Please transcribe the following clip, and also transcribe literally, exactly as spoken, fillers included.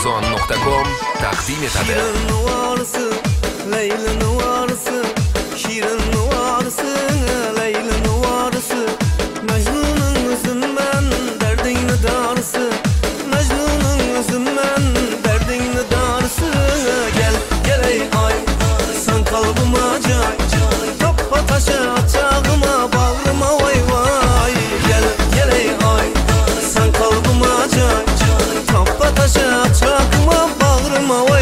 Auksion nokta com taqdim etadi. Şirin varısı, Leyli'nin varısı, Şirin varısı, Leyli'nin varısı, Mecnun'un üzünden derdini darısı, Mecnun'un üzünden derdini darısı. Gel, gel ey ay, sen kalbıma cay, Toppa taşı atacağıma, bağrıma vay vay. Gel, gel ey ay, sen kalbıma cay, Toppa taşı atacağıma, bağrıma vay.